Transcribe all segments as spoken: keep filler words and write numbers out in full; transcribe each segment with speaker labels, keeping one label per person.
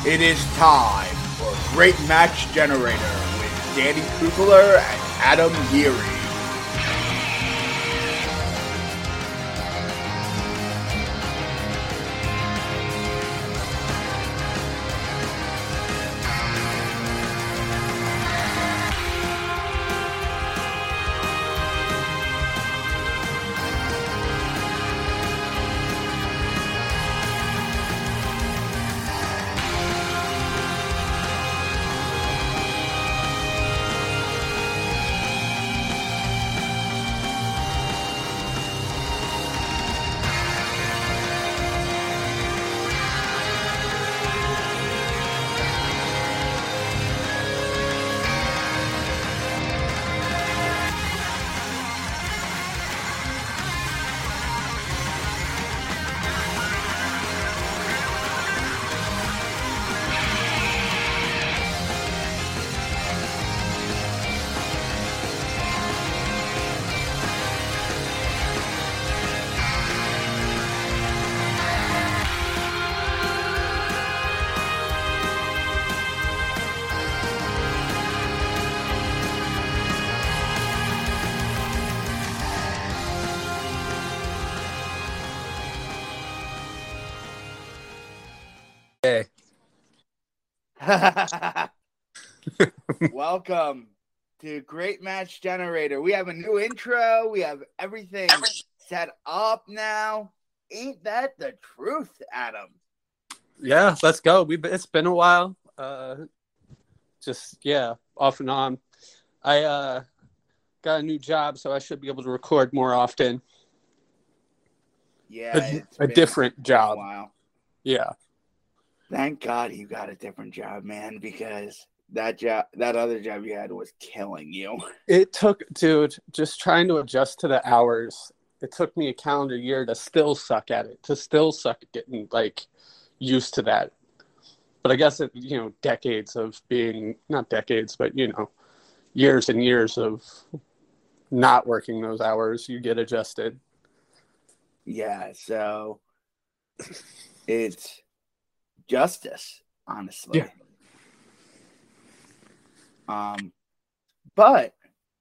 Speaker 1: It is time for Great Match Generator with Danny Kugler and Adam Geary.
Speaker 2: Hey.
Speaker 1: Welcome to Great Match Generator. We have a new intro. We have everything set up now. Ain't that the truth, Adam?
Speaker 2: Yeah, let's go. We it's been a while. Uh, just yeah, off and on. I uh, got a new job, so I should be able to record more often.
Speaker 1: Yeah,
Speaker 2: a,
Speaker 1: it's
Speaker 2: a
Speaker 1: been
Speaker 2: different job.
Speaker 1: A while.
Speaker 2: Yeah.
Speaker 1: Thank God you got a different job, man, because that job, that other job you had was killing you.
Speaker 2: It took, dude, just trying to adjust to the hours. It took me a calendar year to still suck at it, to still suck at getting, like, used to that. But I guess, it, you know, decades of being, not decades, but, you know, years and years of not working those hours, you get adjusted.
Speaker 1: Yeah, so it's justice, honestly.
Speaker 2: Yeah.
Speaker 1: Um, but,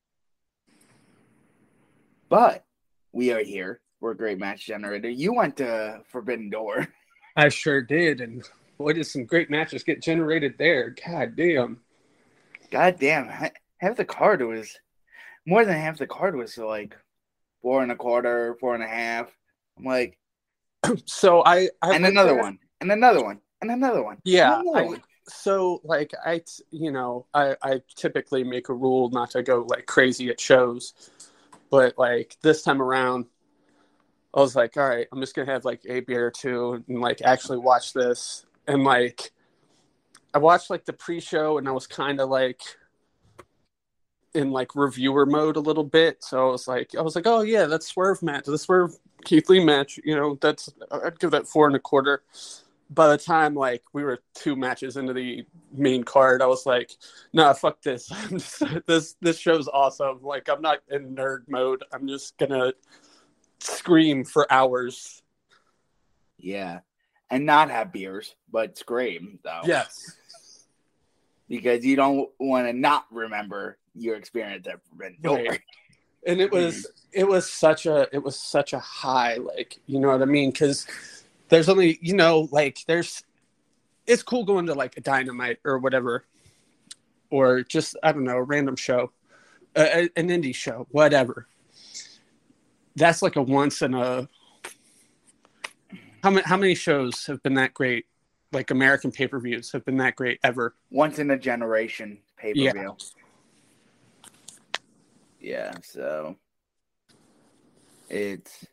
Speaker 1: but we are here. We're a Great Match Generator. You went to Forbidden Door.
Speaker 2: I sure did, and boy, did some great matches get generated there. God damn.
Speaker 1: God damn. Half the card was, more than half the card was like four and a quarter, four and a half. I'm like.
Speaker 2: So I. I
Speaker 1: and another
Speaker 2: there.
Speaker 1: one, and another one, and another one.
Speaker 2: Yeah.
Speaker 1: Another
Speaker 2: I,
Speaker 1: one.
Speaker 2: So, like, I, you know, I, I typically make a rule not to go, like, crazy at shows. But, like, this time around, I was like, all right, I'm just going to have, like, a beer or two and, like, actually watch this. And, like, I watched, like, the pre-show, and I was kind of, like, in, like, reviewer mode a little bit. So I was like, I was like, oh, yeah, that Swerve match, the Swerve Keith Lee match, you know, that's, I'd give that four and a quarter. By the time, like, we were two matches into the main card, I was like, nah, fuck this. I'm just, this this show's awesome. Like, I'm not in nerd mode. I'm just going to scream for hours.
Speaker 1: Yeah. And not have beers, but scream, though.
Speaker 2: Yes.
Speaker 1: Because you don't want to not remember your experience at Forbidden Door.
Speaker 2: Right. And it was, it was such a, it was such a high, like, you know what I mean? Because there's only, you know, like, there's, it's cool going to, like, a Dynamite or whatever, or just, I don't know, a random show, uh, an indie show, whatever. That's like a once in a, how many, how many shows have been that great? Like, American pay-per-views have been that great ever?
Speaker 1: Once in a generation pay-per-view.
Speaker 2: Yeah.
Speaker 1: Yeah, so it's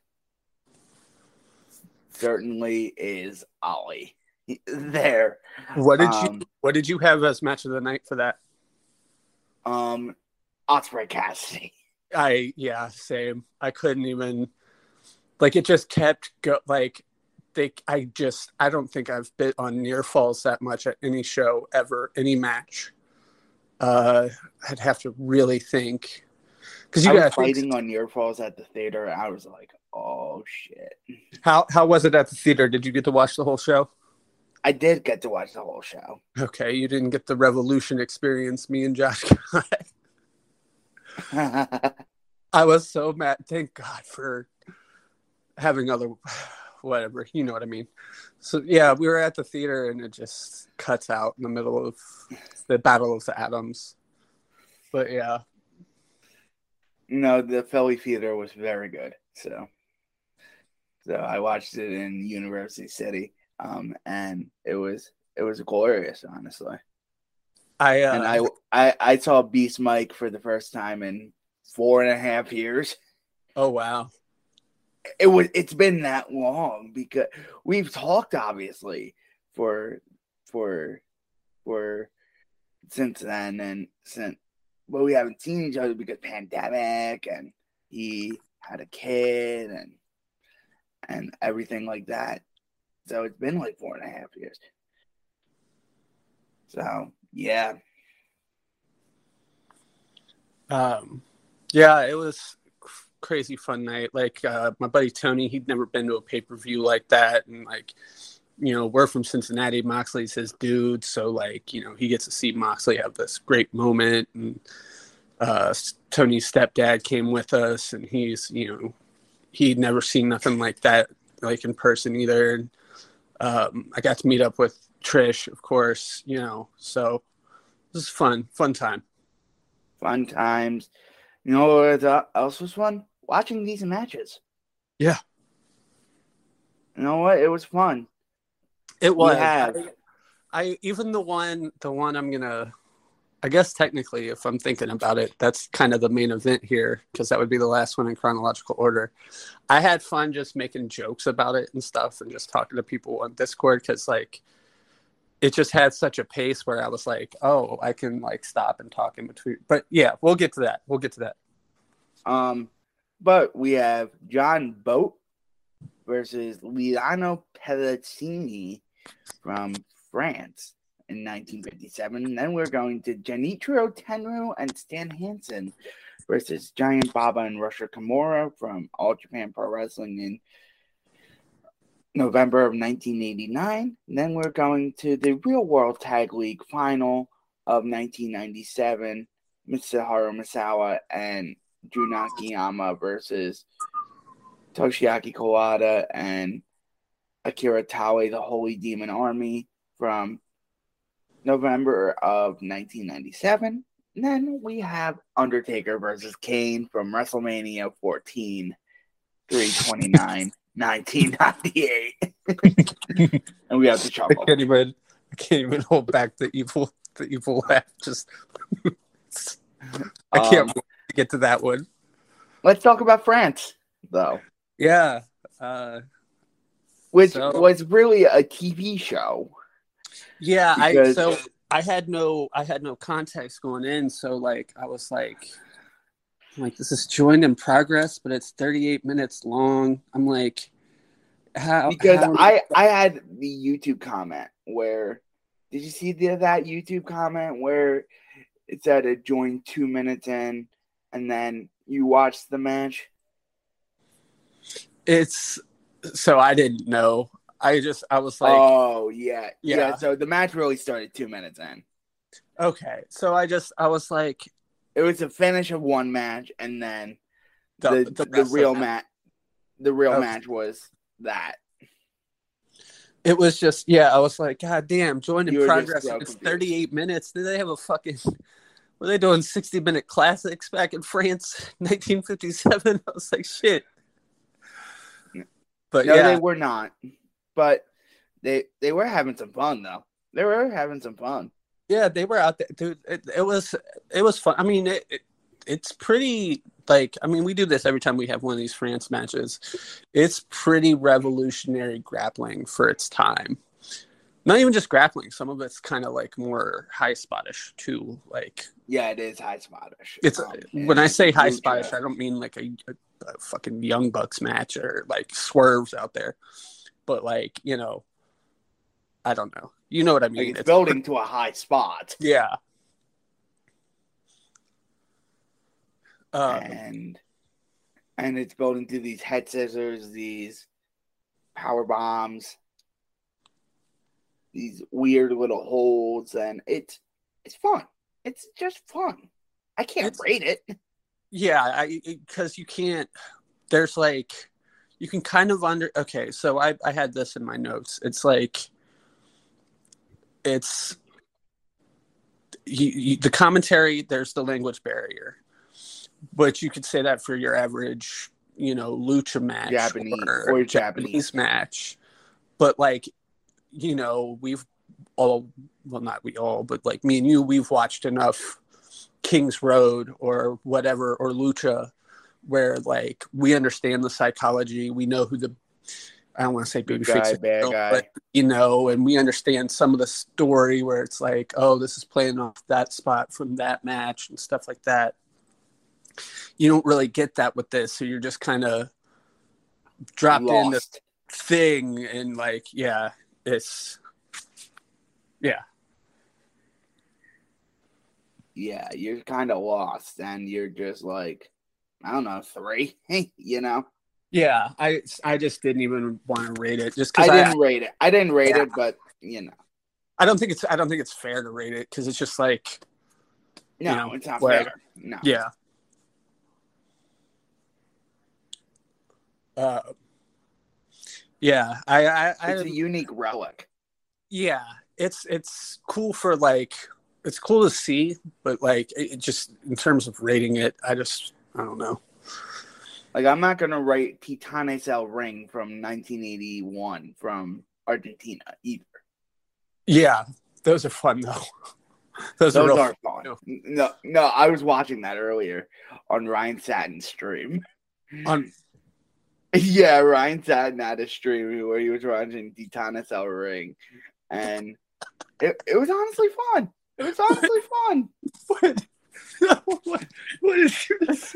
Speaker 1: certainly is Ollie there.
Speaker 2: What did
Speaker 1: um,
Speaker 2: you What did you have as match of the night for that?
Speaker 1: Um, Ospreay Cassidy.
Speaker 2: I yeah, same. I couldn't even, like, it just kept go like they. I just I don't think I've bit on near falls that much at any show ever, any match. Uh, I'd have to really think. Because you
Speaker 1: I was
Speaker 2: got
Speaker 1: fighting on near falls at the theater. I was like, oh shit.
Speaker 2: How how was it at the theater? Did you get to watch the whole show?
Speaker 1: I did get to watch the whole show.
Speaker 2: Okay, you didn't get the Revolution experience me and Josh got. I was so mad. Thank God for having other, whatever, you know what I mean. So yeah, we were at the theater and it just cuts out in the middle of the Battle of the Atoms. But yeah.
Speaker 1: No, the Philly theater was very good. So, so I watched it in University City, um, and it was it was glorious, honestly.
Speaker 2: I uh,
Speaker 1: and I, I I saw Beast Mike for the first time in four and a half years.
Speaker 2: Oh wow.
Speaker 1: It was it's been that long because we've talked obviously for for for since then and since but we haven't seen each other because pandemic and he had a kid and and everything like that. So it's been like four and a half years. So yeah.
Speaker 2: Um yeah, it was crazy fun night. Like uh, my buddy Tony, he'd never been to a pay-per-view like that, and like, you know, we're from Cincinnati. Moxley's his dude, so like, you know, he gets to see Moxley have this great moment. And uh, Tony's stepdad came with us, and he's, you know, he'd never seen nothing like that, like in person either. And um, I got to meet up with Trish, of course, you know, so it was fun, fun time.
Speaker 1: Fun times. You know what else was fun? Watching these matches.
Speaker 2: Yeah.
Speaker 1: You know what? It was fun.
Speaker 2: It was. I, I even the one the one I'm gonna I guess technically if I'm thinking about it, that's kind of the main event here, because that would be the last one in chronological order. I had fun just making jokes about it and stuff and just talking to people on Discord, because like it just had such a pace where I was like, oh, I can like stop and talk in between. But yeah, we'll get to that. We'll get to that.
Speaker 1: Um, but we have John Boat versus Liano Pellicini from France in nineteen fifty-seven. And then we're going to Genichiro Tenryu and Stan Hansen versus Giant Baba and Rusher Kimura from All Japan Pro Wrestling in November of nineteen eighty-nine. And then we're going to the Real World Tag League final of nineteen ninety-seven. Mitsuharu Misawa and Jun Akiyama versus Toshiaki Kawada and Akira Taue, the Holy Demon Army, from November of nineteen ninety-seven. And then we have Undertaker versus Kane from WrestleMania fourteen, three twenty-nine, nineteen ninety-eight. And we have the chuckle.
Speaker 2: I can't even I can't even hold back the evil the evil laugh. Just I can't um, wait to get to that one.
Speaker 1: Let's talk about France, though.
Speaker 2: Yeah. Uh,
Speaker 1: Which
Speaker 2: so,
Speaker 1: was really a T V show.
Speaker 2: Yeah, because... I so I had no I had no context going in, so like I was like I'm like, this is joined in progress, but it's thirty-eight minutes long. I'm like, how
Speaker 1: because
Speaker 2: how...
Speaker 1: I I had the YouTube comment where did you see the, that YouTube comment where it said it joined two minutes in and then you watched the match?
Speaker 2: It's so I didn't know. I just I was like,
Speaker 1: oh yeah. yeah,
Speaker 2: yeah.
Speaker 1: So the match really started two minutes in.
Speaker 2: Okay, so I just I was like,
Speaker 1: it was a finish of one match, and then the the, the, the real match. The real okay. match was that.
Speaker 2: It was just yeah. I was like, God damn, joined in progress. So it's thirty-eight minutes. Did they have a fucking? Were they doing sixty minute classics back in France, nineteen fifty-seven? I was like, shit. But
Speaker 1: no,
Speaker 2: yeah,
Speaker 1: they were not. But they they were having some fun though. They were having some fun.
Speaker 2: Yeah, they were out there, dude. It, it was it was fun. I mean, it, it it's pretty like I mean, we do this every time we have one of these France matches. It's pretty revolutionary grappling for its time. Not even just grappling. Some of it's kind of like more high spottish too. Like
Speaker 1: yeah, it is high spottish.
Speaker 2: It's um, when I say high spottish, I don't mean like a, a, a fucking Young Bucks match or like swerves out there, but like you know, I don't know. You know what I mean?
Speaker 1: Like it's, it's building pretty, to a high spot.
Speaker 2: Yeah.
Speaker 1: Um, and and it's building to these head scissors, these power bombs. these weird little holds, and it's it's fun. It's just fun. I can't it's, rate it.
Speaker 2: Yeah, I because you can't. There's like you can kind of under. Okay, so I I had this in my notes. It's like it's you, you, the commentary. There's the language barrier, but you could say that for your average, you know, lucha match
Speaker 1: Japanese
Speaker 2: or,
Speaker 1: or
Speaker 2: Japanese,
Speaker 1: Japanese
Speaker 2: match. But like, you know, we've all, well, not we all, but like me and you, we've watched enough King's Road or whatever, or lucha, where like we understand the psychology. We know who the, I don't want to say baby
Speaker 1: guy,
Speaker 2: face,
Speaker 1: bad girl, guy,
Speaker 2: but you know, and we understand some of the story where it's like, oh, this is playing off that spot from that match and stuff like that. You don't really get that with this, so you're just kind of dropped
Speaker 1: Lost.
Speaker 2: in the thing, and like, yeah, it's, yeah,
Speaker 1: yeah, you're kind of lost, and you're just like, I don't know, three, you know.
Speaker 2: Yeah, I I just didn't even want to rate it, just because
Speaker 1: I
Speaker 2: I
Speaker 1: didn't rate it. I didn't rate
Speaker 2: yeah.
Speaker 1: it, but you know,
Speaker 2: I don't think it's I don't think it's fair to rate it because it's just like,
Speaker 1: no,
Speaker 2: you know,
Speaker 1: it's not
Speaker 2: whatever.
Speaker 1: fair. No,
Speaker 2: yeah. Uh, yeah, I, I, I,
Speaker 1: it's a unique relic.
Speaker 2: Yeah, it's it's cool for like it's cool to see, but like it, it just in terms of rating it, I just I don't know.
Speaker 1: Like I'm not gonna rate Titanes El Ring from nineteen eighty-one from Argentina either.
Speaker 2: Yeah, those are fun though. those,
Speaker 1: those
Speaker 2: are,
Speaker 1: are fun. fun. No, no, I was watching that earlier on Ryan Satin's stream.
Speaker 2: On.
Speaker 1: Yeah, Ryan Satin had a stream where he was watching Titanes El Ring, and it, it was honestly fun. It was honestly fun.
Speaker 2: What? what, what is this?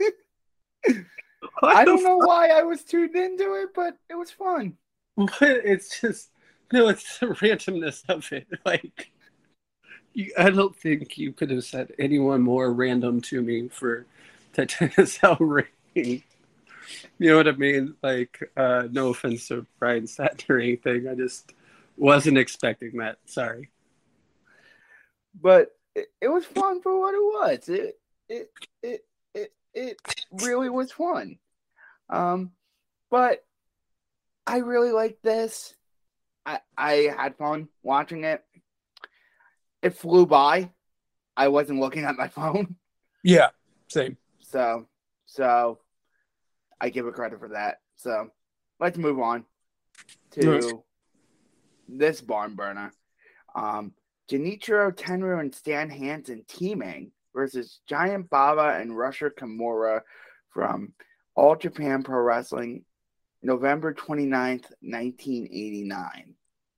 Speaker 1: I don't know why I was tuned into it, but it was fun.
Speaker 2: It's just, no, it's the randomness of it. Like, you, I don't think you could have said anyone more random to me for Titanes El Ring. You know what I mean? Like, uh, no offense to Brian Satin or anything. I just wasn't expecting that. Sorry.
Speaker 1: But it, it was fun for what it was. It it it it it really was fun. Um, but I really liked this. I I had fun watching it. It flew by. I wasn't looking at my phone.
Speaker 2: Yeah, same.
Speaker 1: So so. I give it credit for that. So let's move on to nice. This barn burner. Um, Genichiro Tenryu and Stan Hansen teaming versus Giant Baba and Rusher Kimura from All Japan Pro Wrestling, November twenty-ninth, nineteen eighty-nine.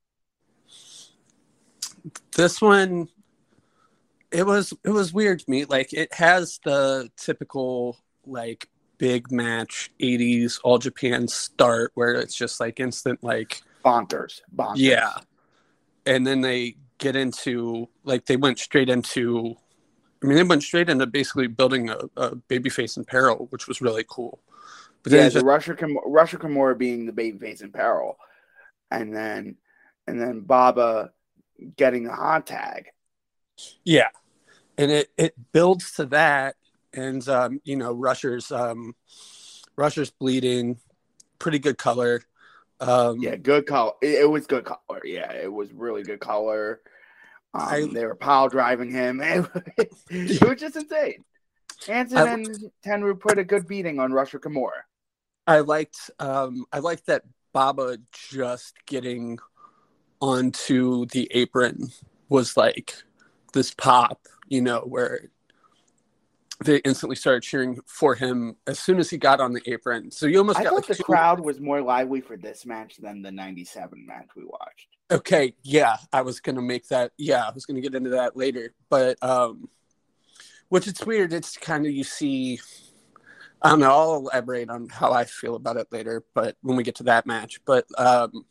Speaker 2: This one, it was it was weird to me. Like, it has the typical, like, big match eighties All Japan start where it's just like instant like
Speaker 1: bonkers bonkers
Speaker 2: yeah, and then they get into like they went straight into I mean they went straight into basically building a, a babyface in peril, which was really cool.
Speaker 1: But yeah, the just... Rusher Kim- Rusher Kimura being the babyface in peril, and then and then Baba getting the hot tag.
Speaker 2: Yeah, and it it builds to that. And, um, you know, Rusher's, um, Rusher's bleeding, pretty good color. Um,
Speaker 1: yeah, good color. It, it was good color. Yeah, it was really good color. Um, I, they were pile driving him. It, it was just insane. Hansen I, and Tenryu put a good beating on Rusher Kimura.
Speaker 2: I liked, um, I liked that Baba just getting onto the apron was like this pop, you know, where they instantly started cheering for him as soon as he got on the apron. So you almost
Speaker 1: I
Speaker 2: got
Speaker 1: thought
Speaker 2: like
Speaker 1: the
Speaker 2: two...
Speaker 1: crowd was more lively for this match than the ninety-seven match we watched.
Speaker 2: Okay, yeah, I was gonna make that. Yeah, I was gonna get into that later, but um, which it's weird. It's kind of you see. I don't know. I'll elaborate on how I feel about it later, but when we get to that match, but um,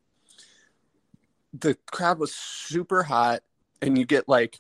Speaker 2: the crowd was super hot, and you get like.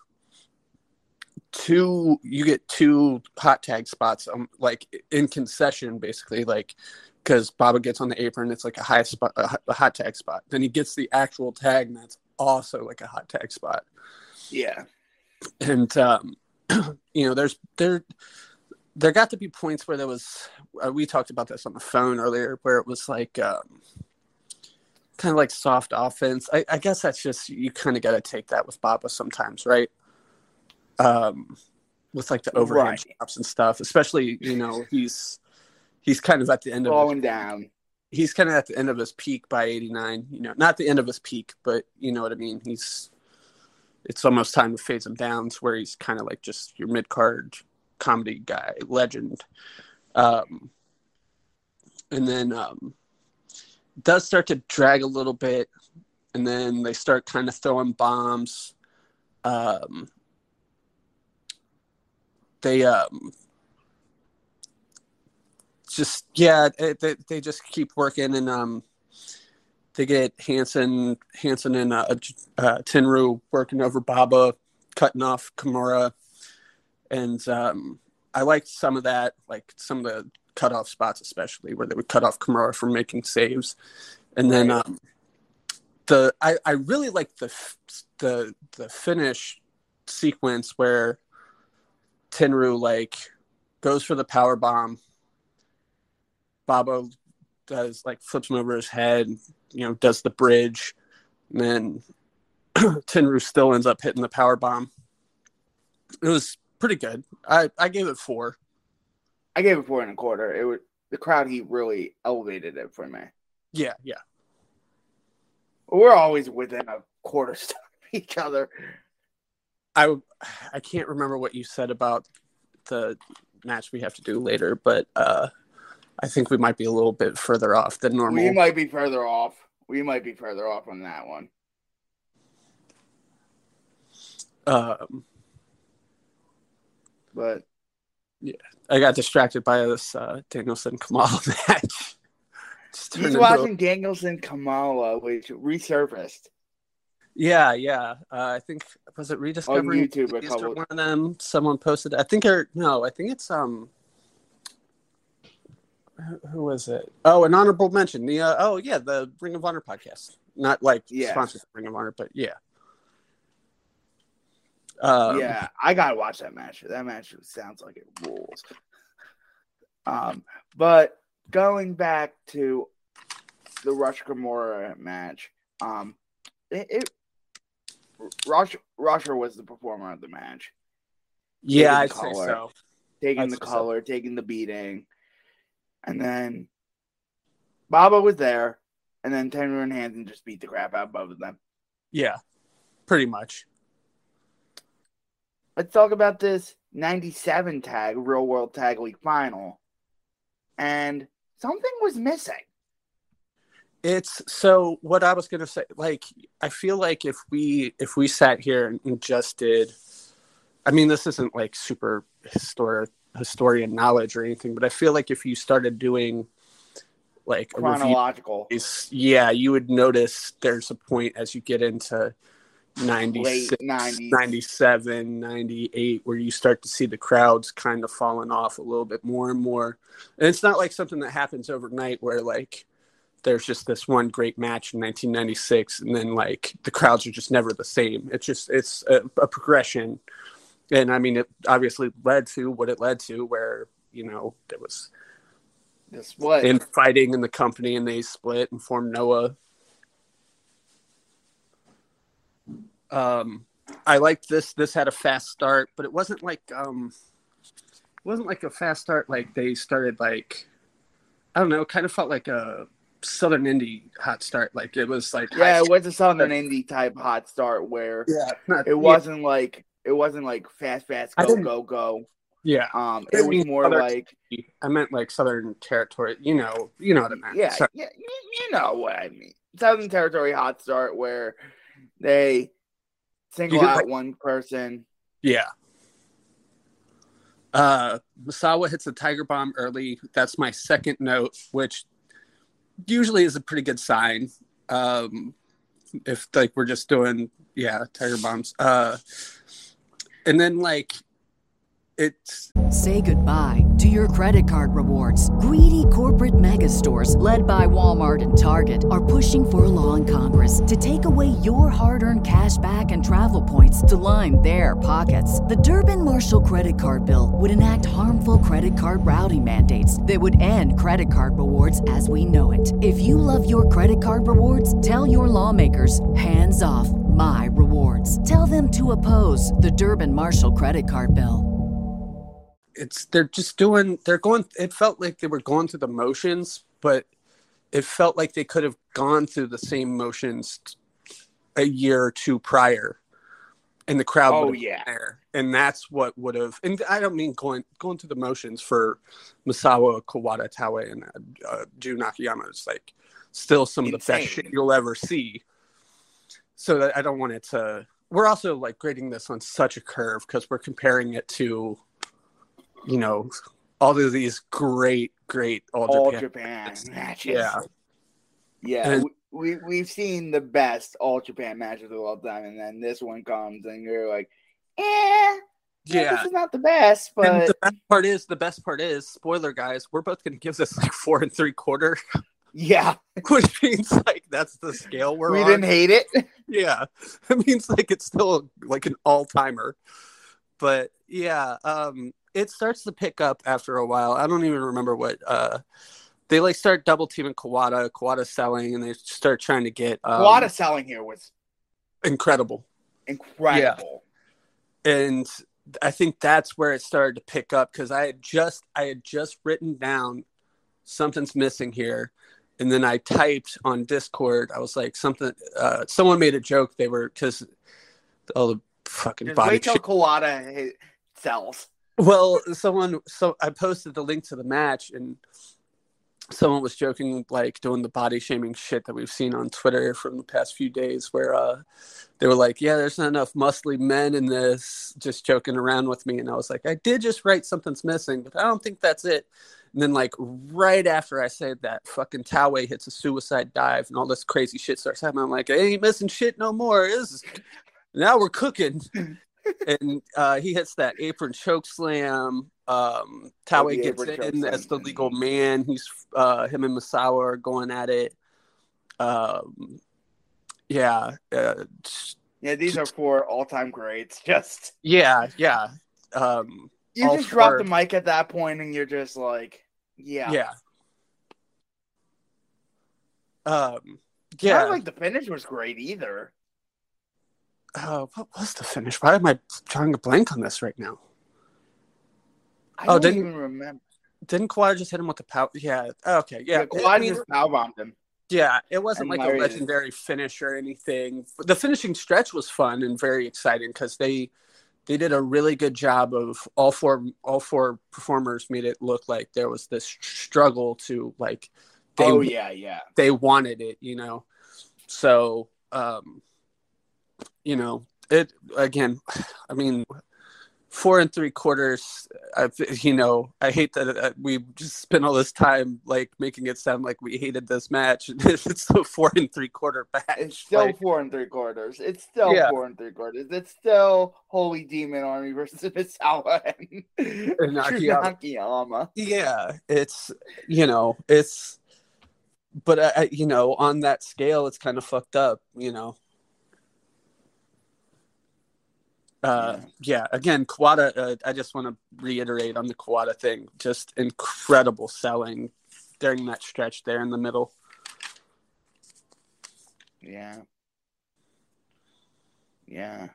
Speaker 2: Two, you get two hot tag spots, um, like in concession, basically, like because Baba gets on the apron, it's like a high spot, a hot tag spot. Then he gets the actual tag, and that's also like a hot tag spot.
Speaker 1: Yeah.
Speaker 2: And um, you know, there's there there got to be points where there was uh, we talked about this on the phone earlier, where it was like um, kind of like soft offense. I, I guess that's just, you kind of got to take that with Baba sometimes, right? Um, with like the overhand
Speaker 1: Right.
Speaker 2: chops and stuff, especially, you know, he's he's kind of at the end of
Speaker 1: Slowing
Speaker 2: his,
Speaker 1: down.
Speaker 2: he's kind of at the end of his peak by eighty-nine. You know, not the end of his peak, but you know what I mean. He's it's almost time to phase him down to where he's kind of like just your mid card comedy guy, legend. Um, and then um, does start to drag a little bit, and then they start kind of throwing bombs. Um, they um, just yeah, they they just keep working, and um, they get Hansen Hansen and uh, uh, Tenryu working over Baba, cutting off Kimura, and um, I liked some of that, like some of the cutoff spots, especially where they would cut off Kimura from making saves, and then
Speaker 1: Right.
Speaker 2: um, the I, I really liked the the the finish sequence where Tenryu like goes for the power bomb. Baba does like flips him over his head, you know, does the bridge, and then Tenryu still ends up hitting the power bomb. It was pretty good. I, I gave it four.
Speaker 1: I gave it four and a quarter. It was the crowd heat really elevated it for me.
Speaker 2: Yeah, yeah.
Speaker 1: We're always within a quarter star of each other.
Speaker 2: I I can't remember what you said about the match we have to do later, but uh, I think we might be a little bit further off than normal.
Speaker 1: We might be further off. We might be further off on that one.
Speaker 2: Um,
Speaker 1: but
Speaker 2: yeah, I got distracted by this uh, Danielson Kamala match.
Speaker 1: He's watching a... Danielson Kamala, which resurfaced.
Speaker 2: Yeah, yeah. Uh, I think was it rediscovering
Speaker 1: on YouTube? A couple...
Speaker 2: One of them, someone posted. I think, or no, I think it's um. Who was it? Oh, an honorable mention. The uh, oh yeah, the Ring of Honor podcast. Not like yes. sponsored Ring of Honor, but yeah. Um,
Speaker 1: yeah, I gotta watch that match. That match sounds like it rules. Um, but going back to the Rush Kimura match, um, it, it Rush Rusher was the performer of the match.
Speaker 2: Yeah, I think so.
Speaker 1: Taking I'd the color, so. taking the beating, and then Baba was there, and then Tenryu and Hansen just beat the crap out of both of them.
Speaker 2: Yeah, pretty much.
Speaker 1: Let's talk about this ninety-seven tag, Real World Tag League final. And something was missing.
Speaker 2: It's so what I was going to say, like, I feel like if we, if we sat here and just did, I mean, this isn't like super historic, historian knowledge or anything, but I feel like if you started doing like a
Speaker 1: chronological,
Speaker 2: review, yeah, you would notice there's a point as you get into ninety-six, ninety-seven, ninety-eight, where you start to see the crowds kind of falling off a little bit more and more. And it's not like something that happens overnight where like there's just this one great match in nineteen ninety-six and then like the crowds are just never the same. It's just, it's a, a progression. And I mean, it obviously led to what it led to, where, you know, there was
Speaker 1: the split
Speaker 2: infighting in the company and they split and formed Noah. Um, I liked this. This had a fast start, but it wasn't like um, it wasn't like a fast start. Like they started like, I don't know. Kind of felt like a Southern Indie hot start. Like it was like
Speaker 1: yeah, it was a Southern Indie type hot start where
Speaker 2: yeah, not,
Speaker 1: it wasn't yeah. like it wasn't like fast, fast, go, go, go.
Speaker 2: Yeah,
Speaker 1: um, it was more
Speaker 2: Southern,
Speaker 1: like
Speaker 2: I meant like Southern Territory. You know, you know what I meant.
Speaker 1: Yeah, Sorry. yeah, you, you know what I mean. Southern Territory hot start where they single out like, one person.
Speaker 2: Yeah. Uh, Misawa hits a Tiger Bomb early. That's my second note, which usually is a pretty good sign. Um, if like we're just doing, yeah, Tiger Bombs. Uh, and then like it's
Speaker 3: Say goodbye to your credit card rewards. Greedy corporate mega stores, led by Walmart and Target, are pushing for a law in Congress to take away your hard-earned cash back and travel points to line their pockets. The Durbin-Marshall credit card bill would enact harmful credit card routing mandates that would end credit card rewards as we know it. If you love your credit card rewards, tell your lawmakers, hands off my rewards. Tell them to oppose the Durbin-Marshall credit card bill.
Speaker 2: it's they're just doing they're going it felt like they were going through the motions, but it felt like they could have gone through the same motions a year or two prior, and the crowd
Speaker 1: oh
Speaker 2: would have
Speaker 1: yeah
Speaker 2: been there, and that's what would have. And I don't mean going going through the motions for Misawa, Kawada, Taue, and uh, uh, Jun Akiyama. It's like still some of the
Speaker 1: Insane.
Speaker 2: best shit you'll ever see. So that I don't want it to. We're also like grading this on such a curve because we're comparing it to, you know, all of these great, great All,
Speaker 1: all
Speaker 2: Japan,
Speaker 1: Japan matches.
Speaker 2: Yeah,
Speaker 1: yeah.
Speaker 2: And-
Speaker 1: we we've seen the best All Japan matches of all time, and then this one comes, and you're like, eh, yeah,
Speaker 2: yeah.
Speaker 1: this is not the best, but
Speaker 2: And the best part is, the best part is, spoiler, guys, we're both going to give this like four and three quarter,
Speaker 1: yeah,
Speaker 2: which means like that's the scale we're
Speaker 1: we
Speaker 2: on.
Speaker 1: didn't hate it.
Speaker 2: Yeah, it means like it's still like an all timer. But yeah, um, it starts to pick up after a while. I don't even remember what uh, they like start double teaming Kawada, Kawada selling, and they start trying to get um,
Speaker 1: Kawada selling here was
Speaker 2: incredible,
Speaker 1: incredible.
Speaker 2: and I think that's where it started to pick up because I had just I had just written down something's missing here. And then I typed on Discord. I was like, something. Uh, someone made a joke. They were because all the fucking
Speaker 1: Just
Speaker 2: body.
Speaker 1: wait till
Speaker 2: shit.
Speaker 1: Kawada hit, sells.
Speaker 2: Well, someone. So I posted the link to the match, and someone was joking, like doing the body shaming shit that we've seen on Twitter from the past few days, where uh, they were like, "Yeah, there's not enough muscly men in this." Just joking around with me, and I was like, "I did just write something's missing, but I don't think that's it." And then, like, right after I said that, fucking Taue hits a suicide dive and all this crazy shit starts happening. I'm like, I ain't missing shit no more. This is... Now we're cooking. And uh, he hits that apron choke slam. Um, Taue
Speaker 1: Oh, the
Speaker 2: gets
Speaker 1: apron choke
Speaker 2: in
Speaker 1: slam.
Speaker 2: as the legal man. He's uh, him and Misawa are going at it. Um, yeah. Uh,
Speaker 1: Yeah, these are four all-time greats. Just
Speaker 2: yeah, yeah. Um,
Speaker 1: you
Speaker 2: all
Speaker 1: just drop
Speaker 2: four-
Speaker 1: the mic at that point, and you're just like, yeah,
Speaker 2: yeah. Um,
Speaker 1: yeah.
Speaker 2: yeah.
Speaker 1: Not like the finish was great either.
Speaker 2: Oh, what was the finish? Why am I drawing a blank on this right now?
Speaker 1: I
Speaker 2: Oh,
Speaker 1: don't
Speaker 2: didn't-
Speaker 1: even remember.
Speaker 2: Didn't Kawhi just hit him with the power? Yeah. Okay. Yeah.
Speaker 1: Yeah, Kawhi
Speaker 2: I mean,
Speaker 1: just powerbombed him.
Speaker 2: yeah. It wasn't
Speaker 1: And
Speaker 2: like a
Speaker 1: Larry is-
Speaker 2: legendary finish or anything. The finishing stretch was fun and very exciting because they they did a really good job of all four all four performers made it look like there was this struggle to like they
Speaker 1: oh yeah, yeah.
Speaker 2: they wanted it, you know. So, um, you know, it again. I mean, four and three quarters. I, you know, I hate that uh, we just spent all this time like making it sound like we hated this match. It's a four and three quarter match.
Speaker 1: It's still
Speaker 2: like,
Speaker 1: four and three quarters. It's still
Speaker 2: Yeah.
Speaker 1: four and three quarters. It's still Holy Demon Army versus Misawa and,
Speaker 2: And Akiyama.
Speaker 1: Akiyama.
Speaker 2: yeah, it's you know, it's. But I, I- you know, on that scale, it's kind of fucked up. You know. Uh, yeah. Again, Kawada. Uh, I just want to reiterate on the Kawada thing. Just incredible selling during that stretch there in the middle.
Speaker 1: Yeah. Yeah.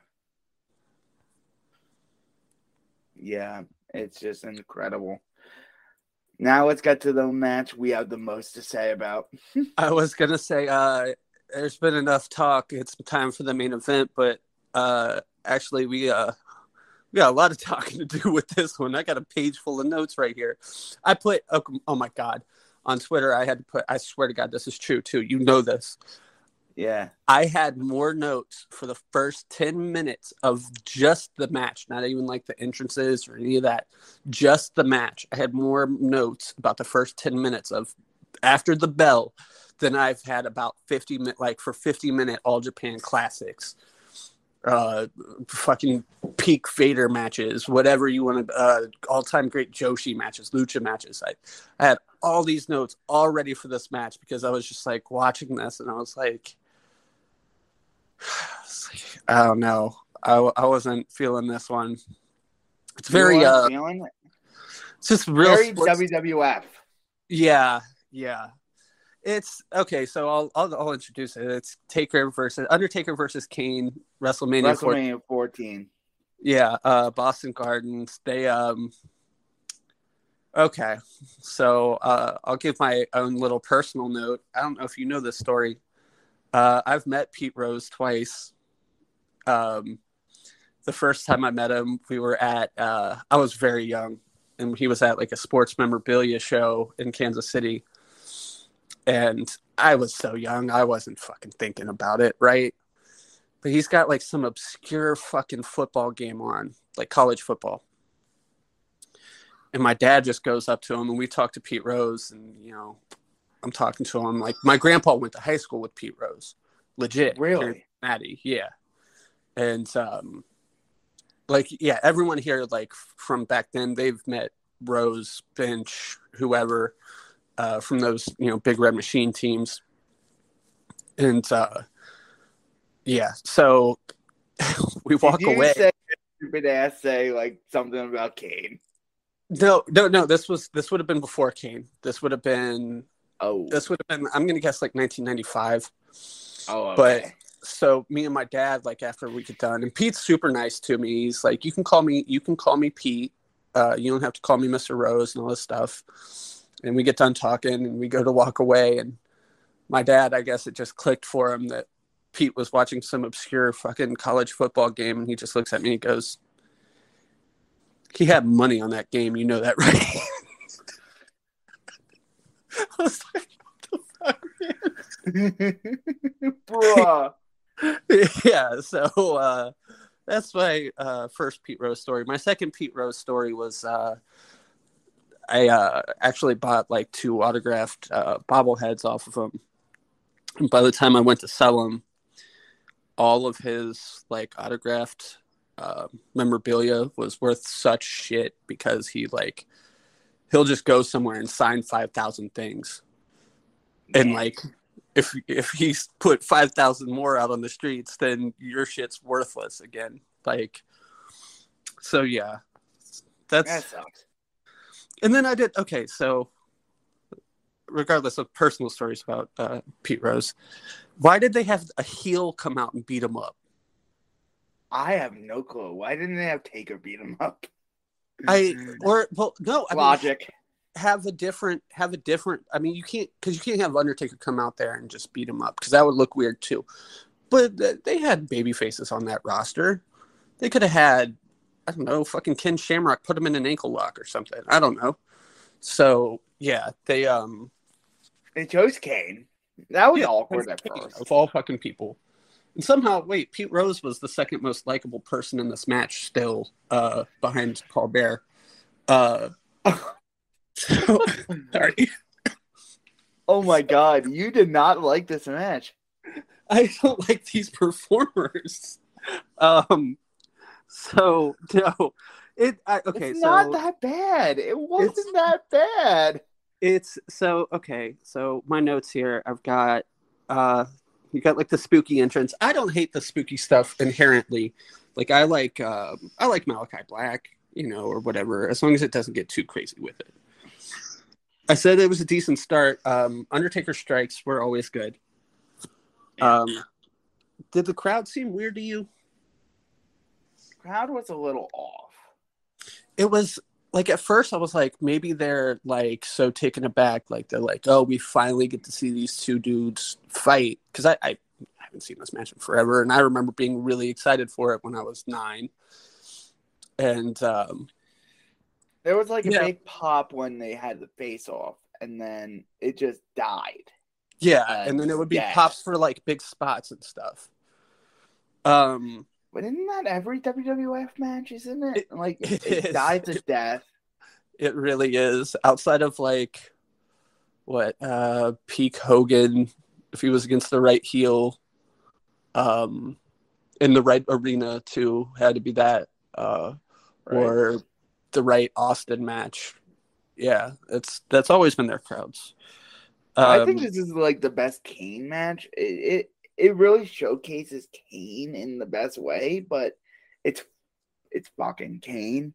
Speaker 1: Yeah. It's just incredible. Now let's get to the match we have the most to say about.
Speaker 2: I was gonna say, uh, there's been enough talk. It's time for the main event, but uh, actually, we uh, we got a lot of talking to do with this one. I got a page full of notes right here. I put, oh, oh my god, on Twitter, I had to put. I swear to God, this is true too. You know this.
Speaker 1: Yeah.
Speaker 2: I had more notes for the first ten minutes of just the match, not even like the entrances or any of that. Just the match. I had more notes about the first ten minutes of after the bell than I've had about fifty minute, like for fifty minute All Japan Classics uh, fucking peak Vader matches, whatever you want to, uh, all-time great Joshi matches, Lucha matches. I, I had all these notes all ready for this match because I was just like watching this and I was like, I don't know. I, I wasn't feeling this one. It's very,
Speaker 1: you
Speaker 2: uh,
Speaker 1: feeling it?
Speaker 2: It's just real
Speaker 1: very
Speaker 2: sports.
Speaker 1: W W F.
Speaker 2: Yeah, yeah. It's okay. So I'll, I'll I'll introduce it. It's Taker versus Undertaker versus Kane, WrestleMania.
Speaker 1: WrestleMania fourteen.
Speaker 2: Yeah, uh, Boston Gardens. They um. Okay, so uh, I'll give my own little personal note. I don't know if you know this story. Uh, I've met Pete Rose twice. Um, the first time I met him, we were at. Uh, I was very young, and he was at like a sports memorabilia show in Kansas City. And I was so young, I wasn't fucking thinking about it, right? But he's got like some obscure fucking football game on, like college football. And my dad just goes up to him and we talk to Pete Rose. And, you know, I'm talking to him like my grandpa went to high school with Pete Rose. Legit.
Speaker 1: Really?
Speaker 2: Maddie, yeah. And, um, like, yeah, everyone here, like, from back then, they've met Rose, Finch, whoever. Uh, from those, you know, Big Red Machine teams. And, uh, yeah, so we walk
Speaker 1: Did you
Speaker 2: away.
Speaker 1: Say, stupid ass say, like, something about Kane?
Speaker 2: No, no, no, this was, this would have been before Kane. This would have been,
Speaker 1: oh,
Speaker 2: this would have been, I'm going to guess like nineteen ninety-five.
Speaker 1: Oh, okay.
Speaker 2: But, so me and my dad, like, after we get done, and Pete's super nice to me. He's like, you can call me, you can call me Pete. Uh, you don't have to call me Mister Rose and all this stuff. And we get done talking and we go to walk away. And my dad, I guess it just clicked for him that Pete was watching some obscure fucking college football game. And he just looks at me and goes, he had money on that game. You know that, right? I was like, what the fuck, man? Bruh. Yeah. So uh, that's my uh, first Pete Rose story. My second Pete Rose story was, uh, I uh, actually bought like two autographed uh, bobbleheads off of him. And by the time I went to sell them, all of his like autographed uh, memorabilia was worth such shit because he like, he'll just go somewhere and sign five thousand things. And like, if, if he's put five thousand more out on the streets, then your shit's worthless again. Like, so yeah, that's,
Speaker 1: that sucks.
Speaker 2: And then I did, okay, so regardless of personal stories about uh, Pete Rose, why did they have a heel come out and beat him up?
Speaker 1: I have no clue. Why didn't they have Taker beat him up?
Speaker 2: I, or, well, no. I
Speaker 1: Logic.
Speaker 2: Mean, have a different, have a different, I mean, you can't, because you can't have Undertaker come out there and just beat him up, because that would look weird too. But uh, they had baby faces on that roster. They could have had, I don't know, fucking Ken Shamrock put him in an ankle lock or something. I don't know. So, yeah, they, um...
Speaker 1: They chose Kane. That was
Speaker 2: yeah,
Speaker 1: awkward at first.
Speaker 2: Of all fucking people. And somehow, wait, Pete Rose was the second most likable person in this match still, uh, behind Paul Bear. Uh, so, sorry.
Speaker 1: Oh my god, you did not like this match.
Speaker 2: I don't like these performers. Um... So no, it I, okay.
Speaker 1: It's
Speaker 2: so
Speaker 1: not that bad. It wasn't that bad.
Speaker 2: It's so okay. So my notes here, I've got uh, you got like the spooky entrance. I don't hate the spooky stuff inherently. Like I like uh, I like Malachi Black, you know, or whatever, as long as it doesn't get too crazy with it. I said it was a decent start. Um, Undertaker strikes were always good. Um, did the crowd seem weird to you?
Speaker 1: Crowd was a little off.
Speaker 2: It was like at first I was like, maybe they're like so taken aback, like they're like, oh, we finally get to see these two dudes fight, because I, I haven't seen this match in forever, and I remember being really excited for it when I was nine. And um,
Speaker 1: there was like a
Speaker 2: yeah.
Speaker 1: big pop when they had the face off, and then it just died.
Speaker 2: Yeah,
Speaker 1: uh,
Speaker 2: and then it would be
Speaker 1: yes.
Speaker 2: pops for like big spots and stuff. Um.
Speaker 1: But isn't that every W W F match, isn't it?
Speaker 2: it
Speaker 1: like,
Speaker 2: it,
Speaker 1: it
Speaker 2: it
Speaker 1: dies to death.
Speaker 2: It really is. Outside of, like, what, uh, Peak Hogan, if he was against the right heel. Um, in the right arena too. Had to be that, uh,
Speaker 1: Right.
Speaker 2: or the right Austin match. Yeah, it's that's always been their crowds. Um,
Speaker 1: I think this is like the best Kane match. It, it it really showcases Kane in the best way, but it's it's fucking Kane.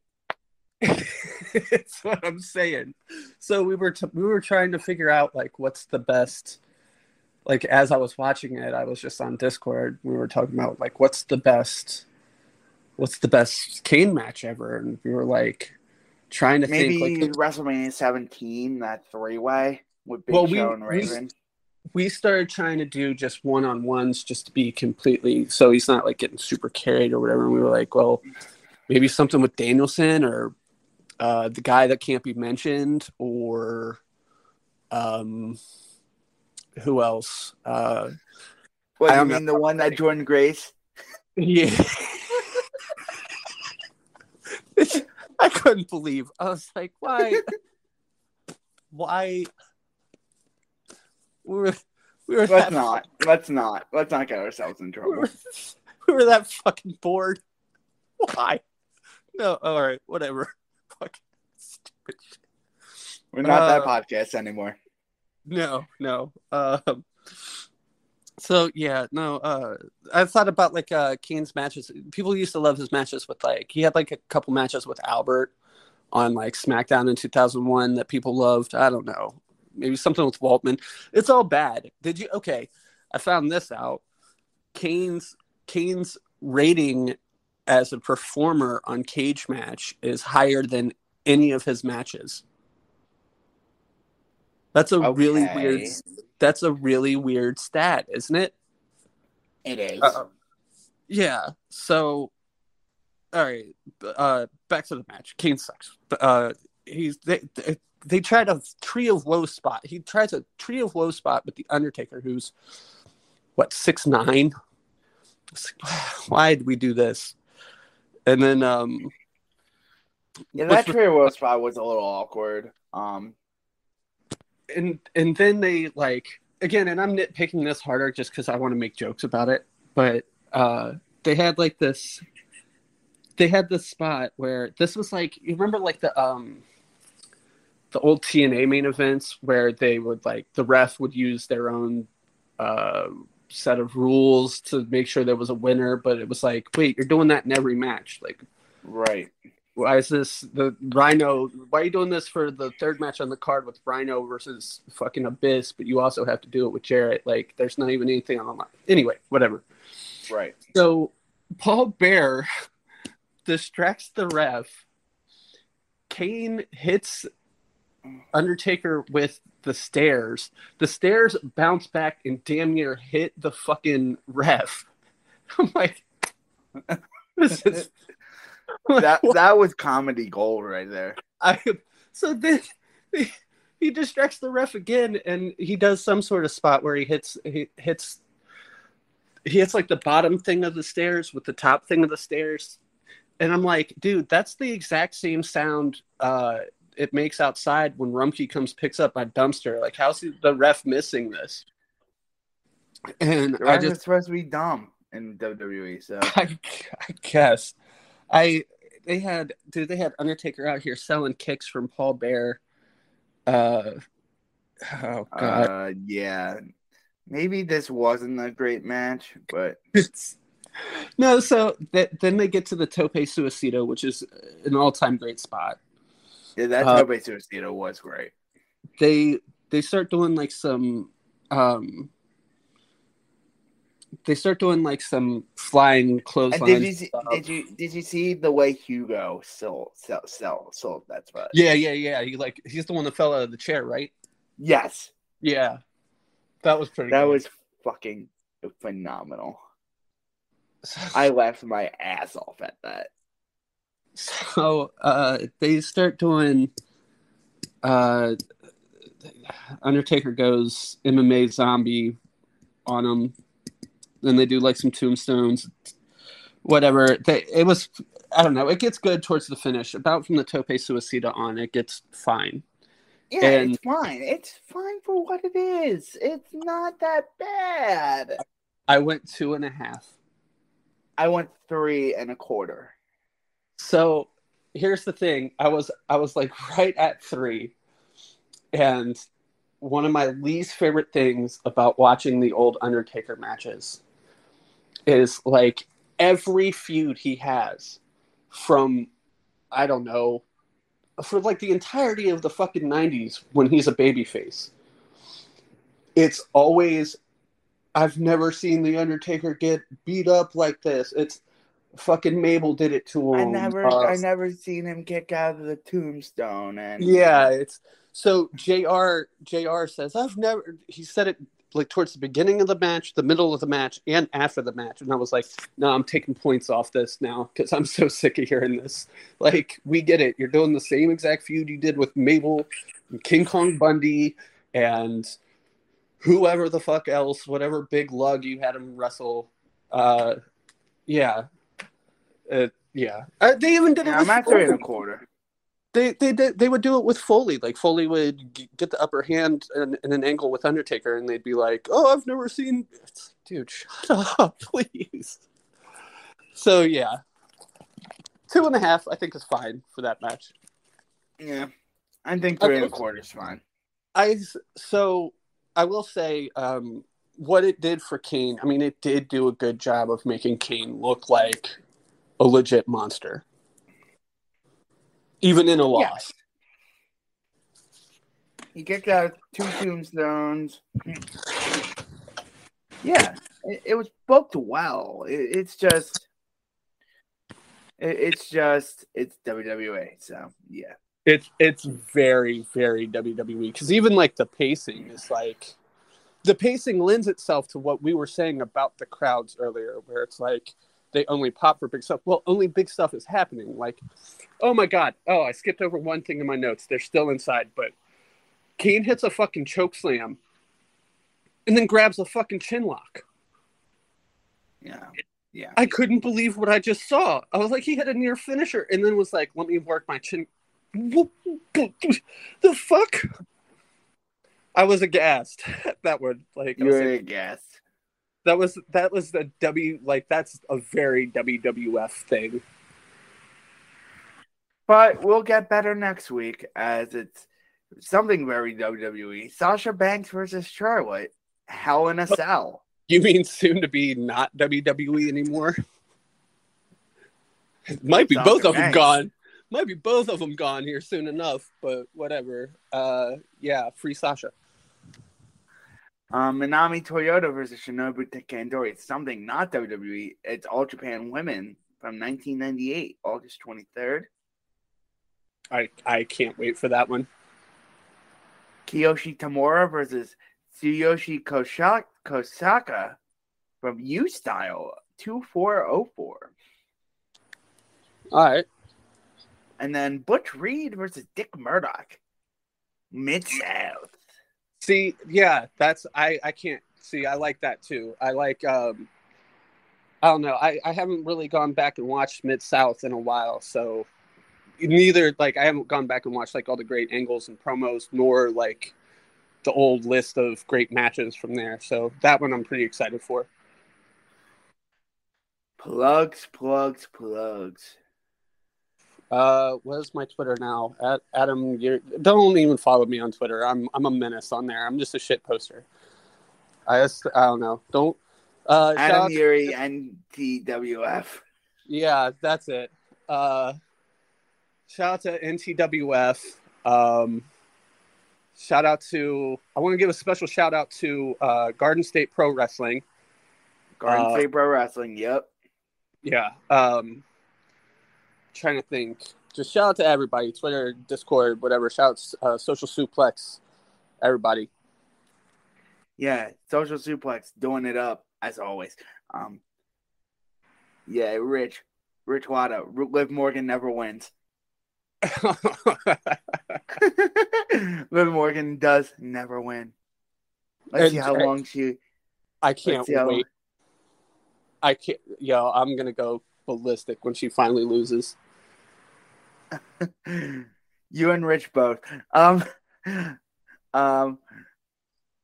Speaker 2: It's what I'm saying. So we were t- we were trying to figure out like what's the best. Like as I was watching it, I was just on Discord. We were talking about like what's the best, what's the best Kane match ever, and we were like trying to
Speaker 1: Maybe
Speaker 2: think like
Speaker 1: WrestleMania seventeen, that three way with Big
Speaker 2: Well, we-
Speaker 1: Show and
Speaker 2: we-
Speaker 1: Raven.
Speaker 2: we started trying to do just one on ones just to be completely so he's not like getting super carried or whatever. And we were like, well, maybe something with Danielson or uh, the guy that can't be mentioned or um, who else? Uh,
Speaker 1: What
Speaker 2: I
Speaker 1: do you
Speaker 2: don't
Speaker 1: mean
Speaker 2: know.
Speaker 1: the one that Jordan Grace?
Speaker 2: yeah. I couldn't believe. I was like, why? Why? We were, we were
Speaker 1: Let's
Speaker 2: that
Speaker 1: not. Let's not. Let's not get ourselves in
Speaker 2: we
Speaker 1: trouble.
Speaker 2: were, we were that fucking bored. Why? No, all right, whatever. Fucking stupid shit.
Speaker 1: We're not that
Speaker 2: Uh,
Speaker 1: podcast anymore.
Speaker 2: No, no. Um, so yeah, no. Uh, I thought about like uh, Kane's matches. People used to love his matches with like he had like a couple matches with Albert on like SmackDown in two thousand one that people loved. I don't know. Maybe something with Waltman. It's all bad. Did you? Okay, I found this out. Kane's Kane's rating as a performer on Cage Match is higher than any of his matches. That's a really
Speaker 1: Okay.
Speaker 2: weird. That's a really weird stat, isn't it?
Speaker 1: It is.
Speaker 2: Uh, yeah. So, all right. Uh, back to the match. Kane sucks. Uh, he's they, they they tried a tree of woe spot. He tries a tree of woe spot with the Undertaker, who's what six nine. Why did we do this? And then um,
Speaker 1: Yeah, that
Speaker 2: which-
Speaker 1: Trey Will spot was a little awkward. Um,
Speaker 2: and and then they like again, and I'm nitpicking this harder just because I want to make jokes about it. But uh, they had like this. They had this spot where this was like you remember like the um the old T N A main events where they would like the ref would use their own uh, set of rules to make sure there was a winner, but it was like, wait, you're doing that in every match. Like,
Speaker 1: right.
Speaker 2: why is this the Rhino? Why are you doing this for the third match on the card with Rhino versus fucking Abyss? But you also have to do it with Jarrett. Like, there's not even anything on the line. Anyway, whatever.
Speaker 1: Right.
Speaker 2: So Paul Bear distracts the ref. Kane hits Undertaker with the stairs. The stairs bounce back and damn near hit the fucking ref. I'm like, this is
Speaker 1: That that was comedy gold right there.
Speaker 2: I so then he, he distracts the ref again, and he does some sort of spot where he hits he hits he hits like the bottom thing of the stairs with the top thing of the stairs, and I'm like, dude, that's the exact same sound uh, it makes outside when Rumpke comes picks up my dumpster. Like, how's the ref missing this? And
Speaker 1: The
Speaker 2: I
Speaker 1: ref
Speaker 2: just
Speaker 1: is supposed to be dumb in W W E. So
Speaker 2: I, I guess I they had dude they had Undertaker out here selling kicks from Paul Bear. Uh, oh god,
Speaker 1: uh, yeah, maybe this wasn't a great match, but
Speaker 2: no. So th- then they get to the Tope Suicida, which is an all-time great spot.
Speaker 1: yeah, that
Speaker 2: Uh,
Speaker 1: Tope Suicida was great.
Speaker 2: They they start doing like some um. They start doing like some flying
Speaker 1: And
Speaker 2: clotheslines.
Speaker 1: did you see,
Speaker 2: stuff.
Speaker 1: did you did you see the way Hugo sold sold sold, sold that spot?
Speaker 2: Yeah, yeah, yeah. He like he's the one that fell out of the chair, right?
Speaker 1: Yes,
Speaker 2: Yeah, that was pretty.
Speaker 1: that
Speaker 2: good.
Speaker 1: was fucking phenomenal. I laughed my ass off at that.
Speaker 2: So uh, they start doing. Uh, Undertaker goes M M A zombie on him. Then they do like some tombstones, whatever. They it was I don't know. It gets good towards the finish. About from the Tope Suicida on, it gets fine.
Speaker 1: Yeah,
Speaker 2: And-
Speaker 1: it's fine. It's fine for what it is. It's not that bad.
Speaker 2: I went two and a half.
Speaker 1: I went three and a quarter.
Speaker 2: So here's the thing. I was I was like right at three. And one of my least favorite things about watching the old Undertaker matches is like every feud he has from, I don't know, for like the entirety of the fucking nineties when he's a babyface. It's always, I've never seen the Undertaker get beat up like this. It's fucking Mabel did it to him.
Speaker 1: I never,
Speaker 2: uh,
Speaker 1: I never seen him kick out of the tombstone, and
Speaker 2: yeah, it's so J R J R says I've never. He said it like towards the beginning of the match, the middle of the match, and after the match, and I was like, no, I'm taking points off this now because I'm so sick of hearing this. Like, we get it. You're doing the same exact feud you did with Mabel, and King Kong Bundy, and whoever the fuck else, whatever big lug you had him wrestle. Uh, yeah, uh, yeah. Uh, they even did it.
Speaker 1: Yeah,
Speaker 2: with
Speaker 1: I'm at three and a quarter.
Speaker 2: They they did they would do it with Foley. Like Foley would g- get the upper hand in, in an angle with Undertaker, and they'd be like, "Oh, I've never seen." It's like, dude, shut up, please. So yeah, two and a half I think is fine for that match.
Speaker 1: Yeah, I think three
Speaker 2: Okay.
Speaker 1: and a quarter is fine.
Speaker 2: I so I will say um, what it did for Kane. I mean, it did do a good job of making Kane look like a legit monster, even in a loss.
Speaker 1: He kicked out two tombstones. Yeah, it, it was booked well. It, it's just, it, it's just, it's W W E. So yeah,
Speaker 2: It's it's very very W W E because even like the pacing is like the pacing lends itself to what we were saying about the crowds earlier, where it's like they only pop for big stuff. Well, only big stuff is happening. Like, oh my god, oh I skipped over one thing in my notes. They're still inside, but Kane hits a fucking choke slam and then grabs a fucking chin lock.
Speaker 1: yeah, yeah.
Speaker 2: I couldn't believe what I just saw. I was like, he had a near finisher, and then was like, let me work my chin. The fuck? I was aghast. That would like I was
Speaker 1: You're
Speaker 2: like,
Speaker 1: a guess.
Speaker 2: that was that was the W like that's a very W W F thing.
Speaker 1: But we'll get better next week as it's something very W W E. Sasha Banks versus Charlotte. Hell in a Cell.
Speaker 2: You mean soon to be not W W E anymore? Might be
Speaker 1: Sasha
Speaker 2: both of them
Speaker 1: Banks.
Speaker 2: gone. Might be both of them gone here soon enough, but whatever. Uh, yeah, free Sasha.
Speaker 1: Um, Minami Toyota versus Shinobu Takandori. It's something not W W E. It's All Japan Women from nineteen ninety-eight, August twenty-third.
Speaker 2: I I can't wait for that one.
Speaker 1: Kiyoshi Tamura versus Tsuyoshi Kosha- Kosaka from U-Style, two four oh four.
Speaker 2: All right.
Speaker 1: And then Butch Reed versus Dick Murdoch, Mid-South.
Speaker 2: See, yeah, that's I I can't see. I like that too. I like um I don't know. I I haven't really gone back and watched Mid South in a while, so neither like I haven't gone back and watched like all the great angles and promos, nor like the old list of great matches from there. So that one I'm pretty excited for.
Speaker 1: Plugs, plugs, plugs.
Speaker 2: Uh, where's my Twitter now? At Adam, you're, don't even follow me on Twitter. I'm I'm a menace on there. I'm just a shit poster. I just I don't know. Don't. Uh, shout
Speaker 1: Adam
Speaker 2: out to-
Speaker 1: Yuri, N T W F.
Speaker 2: Yeah, that's it. Uh, shout out to N T W F. Um, shout out to. I want to give a special shout out to uh, Garden State Pro Wrestling.
Speaker 1: Garden
Speaker 2: Uh,
Speaker 1: State Pro Wrestling, yep.
Speaker 2: Yeah. Um, trying to think. Just shout out to everybody. Twitter, Discord, whatever. Shouts, uh, Social Suplex, everybody.
Speaker 1: Yeah, Social Suplex doing it up as always. Um, yeah, Rich, Rich Wada, Liv Morgan never wins. Liv Morgan does never win. Let's
Speaker 2: And
Speaker 1: see how
Speaker 2: I-
Speaker 1: long she.
Speaker 2: I can't
Speaker 1: let's see how
Speaker 2: wait. I can't. Yo, I'm gonna go ballistic when she finally loses.
Speaker 1: long- You and Rich both. Um, um.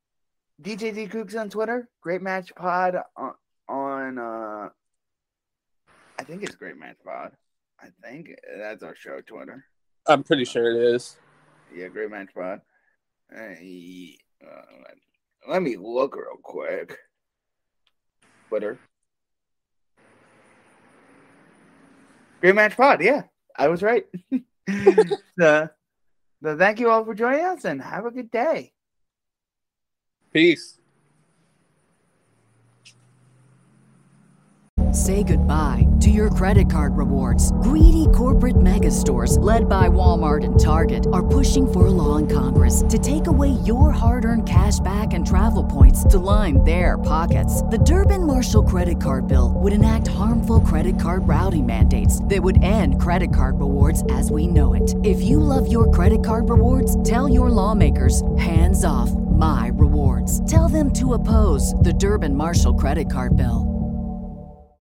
Speaker 1: D J D Kooks on Twitter. Great Match Pod on on uh I think it's Great Match Pod. I think that's our show Twitter.
Speaker 2: I'm pretty sure it is.
Speaker 1: Yeah, Great Match Pod. Uh, uh, let me look real quick. Twitter. Great Match Pod, yeah. I was right. so, so thank you all for joining us and have a good day.
Speaker 2: Peace.
Speaker 3: Say goodbye to your credit card rewards. Greedy corporate mega stores, led by Walmart and Target, are pushing for a law in Congress to take away your hard-earned cash back and travel points to line their pockets. The Durbin-Marshall credit card bill would enact harmful credit card routing mandates that would end credit card rewards as we know it. If you love your credit card rewards, tell your lawmakers, hands off my rewards. Tell them to oppose the Durbin-Marshall credit card bill.